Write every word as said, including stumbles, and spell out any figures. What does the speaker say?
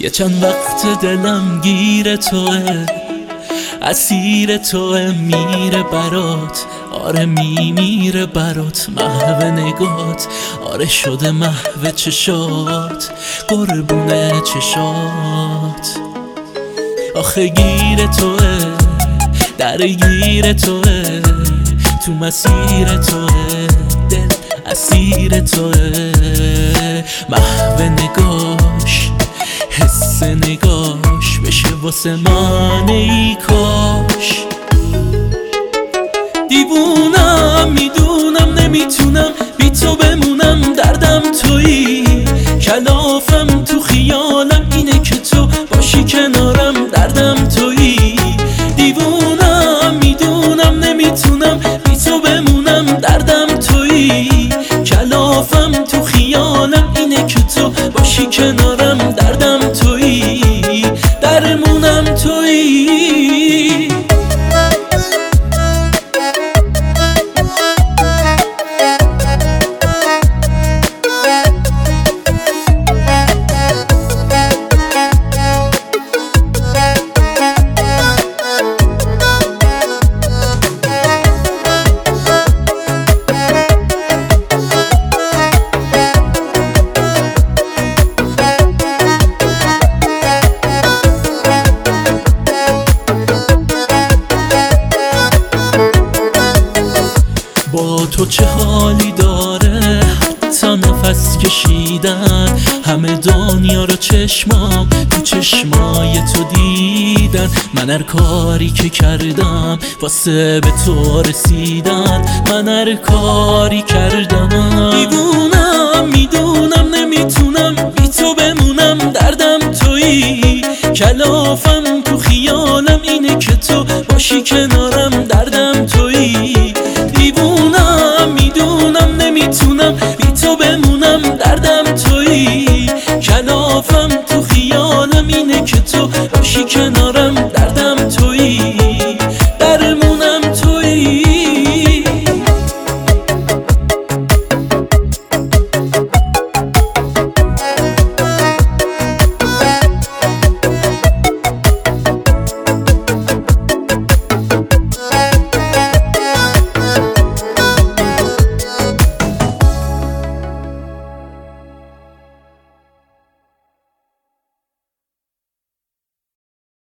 یه چند وقت دلم گیر توه، اسیر توه، میره برات، آره میمیره برات. محو نگات، آره شده محو چشات، قربونه چشات. آخه گیر توه، درگیر توه، تو مسیر توه، دل اسیر توه. محو نگاش، حس نگاش، بشه واسه من ای کاش. دیوونم میدونم نمیتونم بی تو بمونم، دردم تویی، کلافم تو خیالم اینه که تو باشی کنارم، دردم تویی. دیوونم میدونم نمیتونم بی تو بمونم، دردم تویی، کلافم تو خیالم اینه که تو باشی کنارم، دردم تویی، درمونم تویی. با تو چه حالی داره حتی نفس کشیدن، همه دنیا رو چشمام تو چشمای تو دیدن. من هر کاری که کردم واسه به تو رسیدن، من هر کاری کردم. دیوونه